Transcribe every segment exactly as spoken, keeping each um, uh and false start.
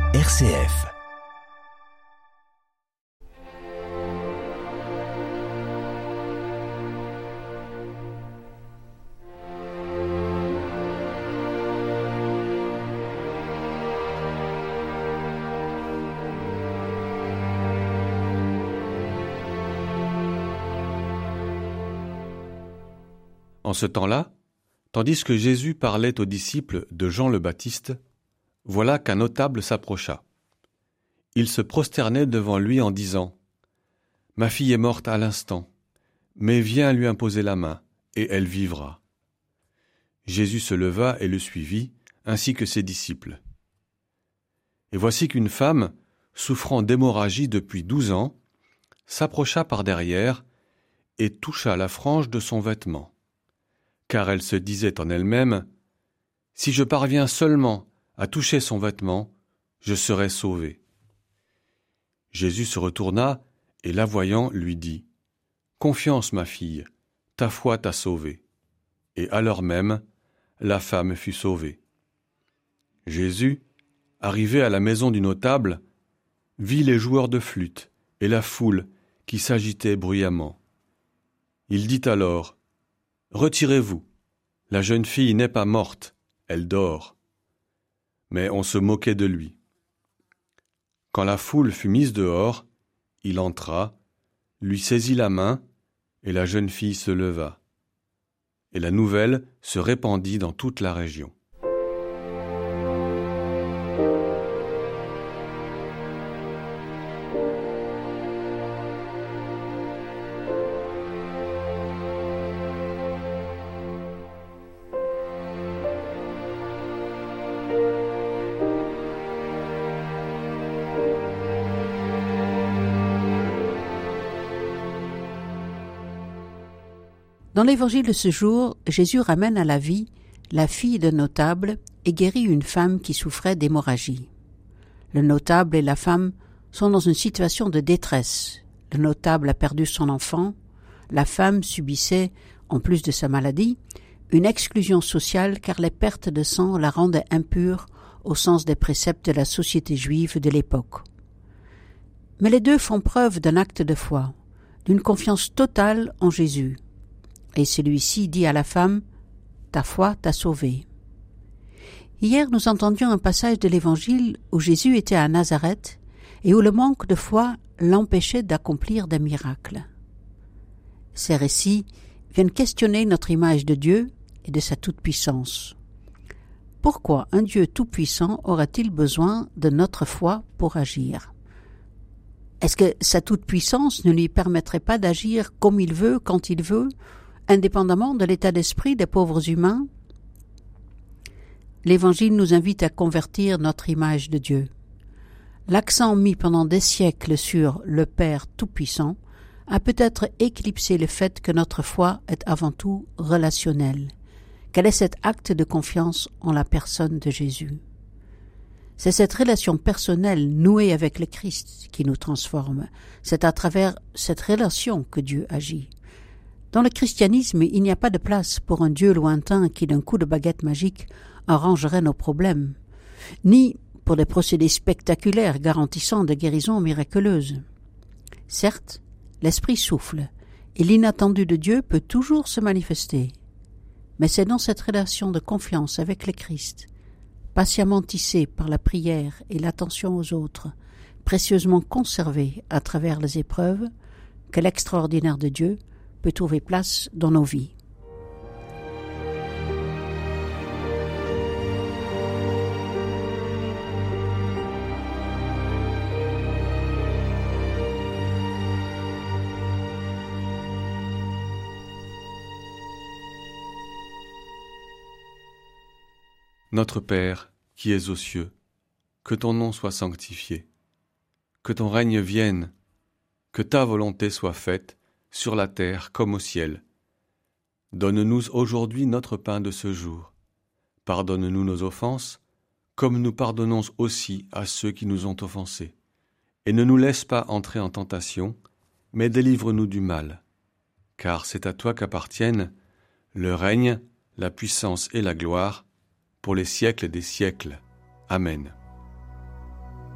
R C F. En ce temps-là, tandis que Jésus parlait aux disciples de Jean le Baptiste, voilà qu'un notable s'approcha. Il se prosternait devant lui en disant « Ma fille est morte à l'instant, mais viens lui imposer la main, et elle vivra. » Jésus se leva et le suivit, ainsi que ses disciples. Et voici qu'une femme, souffrant d'hémorragie depuis douze ans, s'approcha par derrière et toucha la frange de son vêtement. Car elle se disait en elle-même « Si je parviens seulement à toucher son vêtement, je serai sauvée. » Jésus se retourna et la voyant lui dit « Confiance, ma fille, ta foi t'a sauvée. » Et à l'heure même, la femme fut sauvée. Jésus, arrivé à la maison du notable, vit les joueurs de flûte et la foule qui s'agitait bruyamment. Il dit alors « Retirez-vous, la jeune fille n'est pas morte, elle dort. » Mais on se moquait de lui. Quand la foule fut mise dehors, il entra, lui saisit la main, et la jeune fille se leva. Et la nouvelle se répandit dans toute la région. Dans l'évangile de ce jour, Jésus ramène à la vie la fille d'un notable et guérit une femme qui souffrait d'hémorragie. Le notable et la femme sont dans une situation de détresse. Le notable a perdu son enfant, la femme subissait, en plus de sa maladie, une exclusion sociale car les pertes de sang la rendaient impure au sens des préceptes de la société juive de l'époque. Mais les deux font preuve d'un acte de foi, d'une confiance totale en Jésus. Et celui-ci dit à la femme « Ta foi t'a sauvée ». Hier, nous entendions un passage de l'Évangile où Jésus était à Nazareth et où le manque de foi l'empêchait d'accomplir des miracles. Ces récits viennent questionner notre image de Dieu et de sa toute-puissance. Pourquoi un Dieu tout-puissant aurait-il besoin de notre foi pour agir ? Est-ce que sa toute-puissance ne lui permettrait pas d'agir comme il veut, quand il veut, indépendamment de l'état d'esprit des pauvres humains? L'Évangile nous invite à convertir notre image de Dieu. L'accent mis pendant des siècles sur le Père Tout-Puissant a peut-être éclipsé le fait que notre foi est avant tout relationnelle, qu'elle est cet acte de confiance en la personne de Jésus. C'est cette relation personnelle nouée avec le Christ qui nous transforme. C'est à travers cette relation que Dieu agit. Dans le christianisme, il n'y a pas de place pour un Dieu lointain qui, d'un coup de baguette magique, arrangerait nos problèmes, ni pour des procédés spectaculaires garantissant des guérisons miraculeuses. Certes, l'Esprit souffle, et l'inattendu de Dieu peut toujours se manifester. Mais c'est dans cette relation de confiance avec le Christ, patiemment tissée par la prière et l'attention aux autres, précieusement conservée à travers les épreuves, que l'extraordinaire de Dieu peut trouver place dans nos vies. Notre Père, qui es aux cieux, que ton nom soit sanctifié, que ton règne vienne, que ta volonté soit faite, sur la terre comme au ciel. Donne-nous aujourd'hui notre pain de ce jour. Pardonne-nous nos offenses, comme nous pardonnons aussi à ceux qui nous ont offensés. Et ne nous laisse pas entrer en tentation, mais délivre-nous du mal. Car c'est à toi qu'appartiennent le règne, la puissance et la gloire, pour les siècles des siècles. Amen.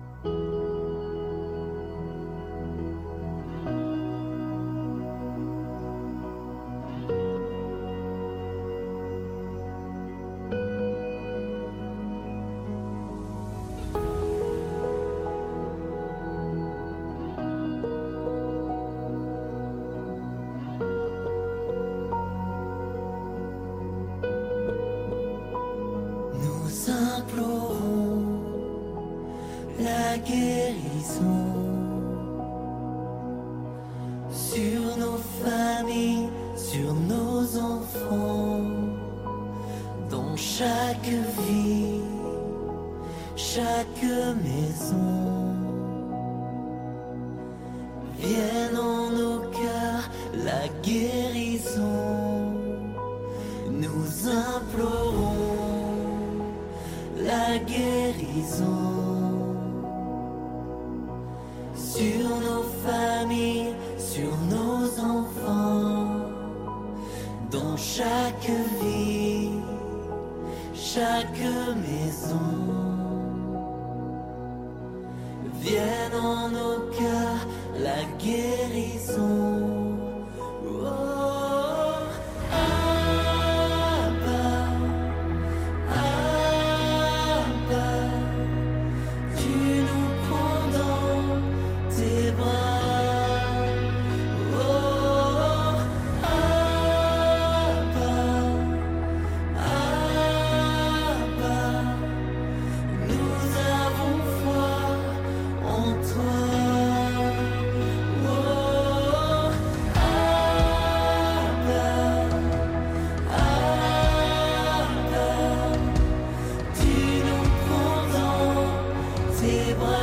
la guérison sur nos familles, sur nos enfants, dans chaque vie, chaque maison. Vienne en nos cœurs la guérison, nous implorons la guérison sur nos familles, sur nos enfants, dans chaque vie, chaque maison. Vienne en nos cœurs la guérison. Oh, Abba, Abba, tu nous prends dans tes bras. Oh, Abba, Abba, nous avons foi en toi. Tes bras.